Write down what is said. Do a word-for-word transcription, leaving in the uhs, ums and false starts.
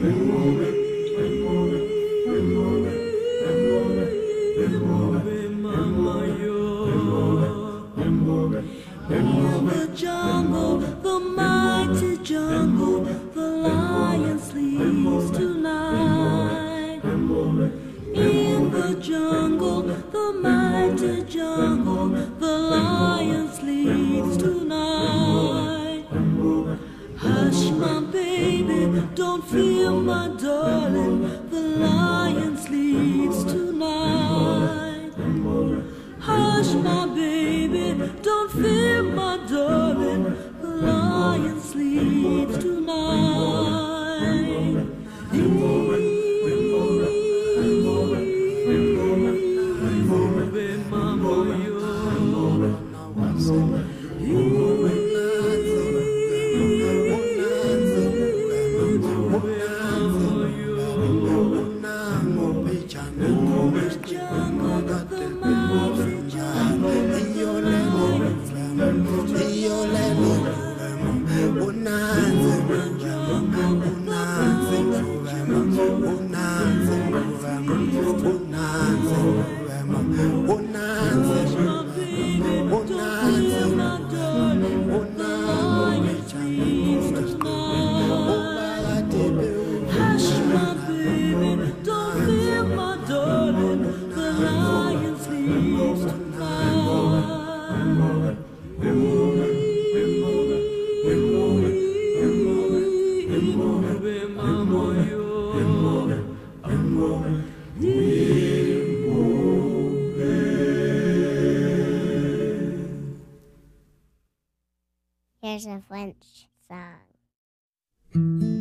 In the jungle, the mighty jungle, the lion sleeps tonight. In the jungle, the mighty jungle, the lion sleeps tonight. Hush, my baby, don't fear, my darling, the lion sleeps tonight. Hush, my baby, don't fear, my darling, the lion sleeps tonight. Here's a French song.